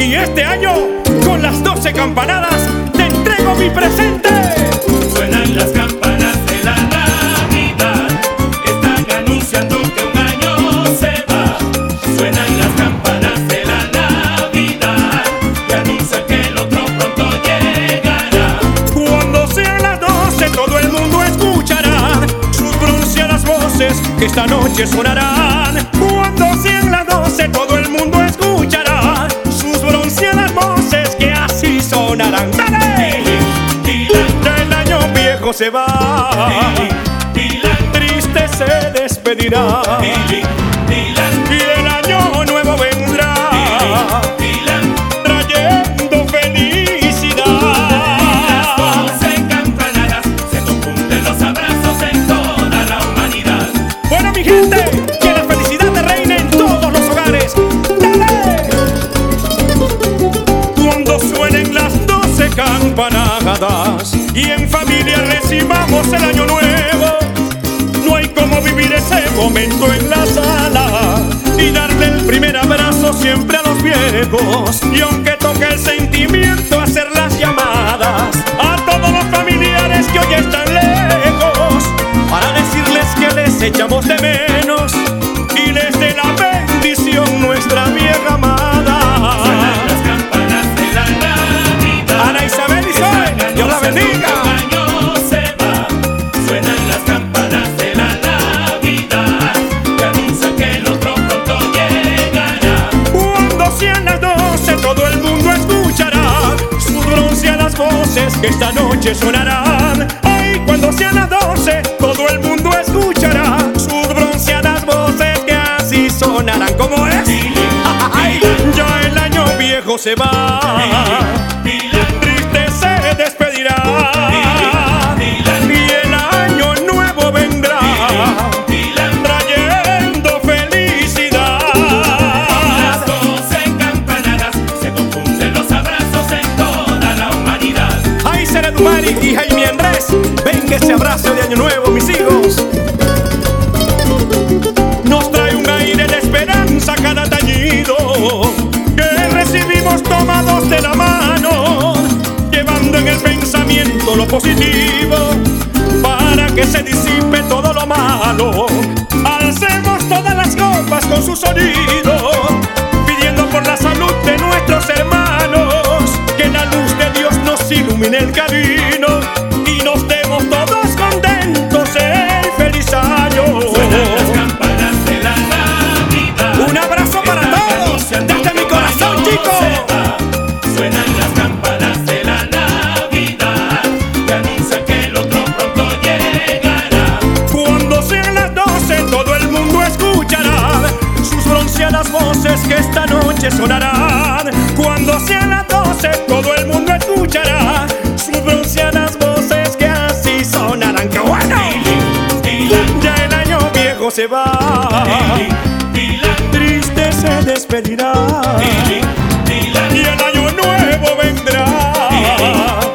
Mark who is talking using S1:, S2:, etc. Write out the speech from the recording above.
S1: Y este año, con las 12 campanadas, te entrego mi presente.
S2: Suenan las campanas de la Navidad, están anunciando que un año se va. Suenan las campanas de la Navidad, que anuncian que el otro pronto llegará.
S1: Cuando sean las 12, todo el mundo escuchará sus bronceadas voces que esta noche sonarán. Cuando sean las 12, todo el mundo escuchará sus bronceadas voces que así sonarán. ¡Dale! El año viejo se va, triste se despedirá, y el año nuevo vendrá, trayendo felicidad.
S2: Las 12 campanadas se confunden los abrazos en toda la humanidad.
S1: Bueno, mi gente, que la felicidad te reine en todos los hogares. ¡Dale! Cuando suenen las 12 campanadas y en familia recibamos el año nuevo, no hay como vivir ese momento en la sala y darle el primer abrazo siempre a los viejos. Y aunque toque el sentimiento, hacer las llamadas a todos los familiares que hoy están lejos, para decirles que les echamos de menos y les dé la bendición nuestra vieja amada.
S2: Suenan las campanas de la Navidad,
S1: Ana Isabel y Zoe, Dios la bendiga.
S2: un año se va. Suenan las campanas de la Navidad, que anuncian que el otro pronto llegará.
S1: Cuando sean las 12, todo el mundo escuchará sus bronceadas voces que esta noche sonarán. Ay, cuando sean las 12, todo el mundo escuchará sus bronceadas voces que así sonarán. ¿Cómo es? Ay, ya el año viejo se va, triste se despedirá, y el año nuevo vendrá, trayendo felicidad.
S2: Las 12 campanadas se confunden los abrazos en toda la humanidad.
S1: Ay, Seredumari y Jaime Andrés, ven que ese abrazo de año nuevo, mis hijos, nos trae un aire de esperanza cada tañido que recibimos tomados de la mano, llevando en el pensamiento lo positivo para que se disipe todo lo malo. Alcemos todas las copas con su sonido, pidiendo por la salud de nuestros hermanos, que la luz de Dios nos ilumine el camino y nos demos todos contentos el feliz año.
S2: Suenan las campanas de la Navidad,
S1: Un abrazo para todos, desde mi corazón, chicos.
S2: Suenan las campanas de la Navidad, que anuncian que el otro pronto llegará.
S1: Cuando sean las 12, todo el mundo escuchará sus bronceadas voces que esta noche sonarán. Cuando sean las 12, todo el mundo escuchará sus bronceadas voces que así sonarán. ¡Qué bueno! Ya el año viejo se va, triste se despedirá, y el año nuevo vendrá,